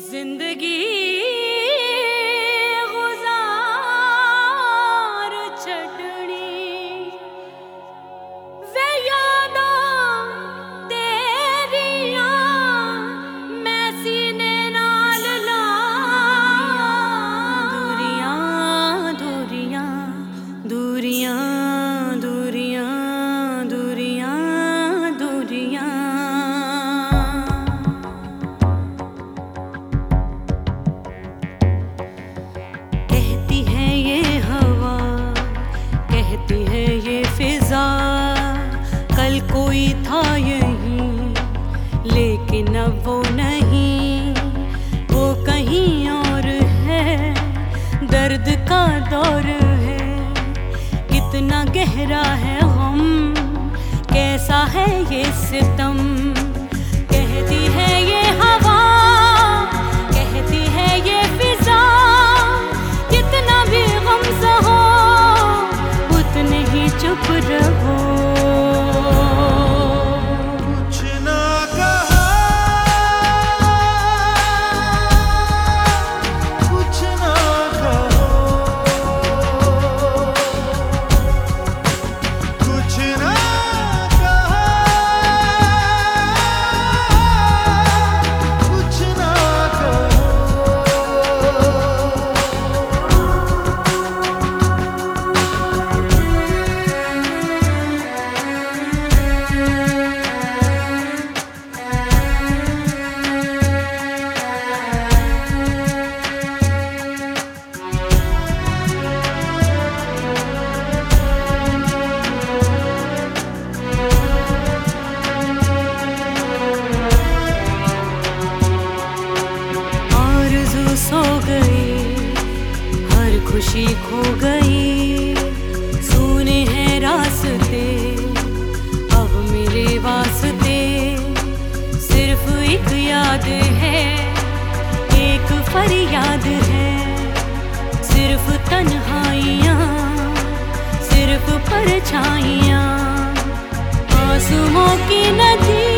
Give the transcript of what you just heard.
जिंदगी गुजार छड़नी वे यादां तेरियां मैं सीने नाल ला दूरियां दूरियां दूरियां दूरियां दूरियां दूरियां कहती है ये फिजा कल कोई था यहीं लेकिन अब वो नहीं, वो कहीं और है, दर्द का दौर है, कितना गहरा है गम, कैसा है ये सितम। कहती है ये हवा, कहती है ये फिजा, कितना भी गम सहो उतने ही चुप रहो। कुछ ना कहा, कुछ ना कहो, कुछ ना कहा, कुछ ना कहो। सो गई, हर खुशी खो गई, सुने हैं रास्ते अब मेरे वास्ते, सिर्फ एक याद है, एक फरियाद है, सिर्फ तन्हाइयाँ, सिर्फ परछाइयाँ, आंसुओं की नदी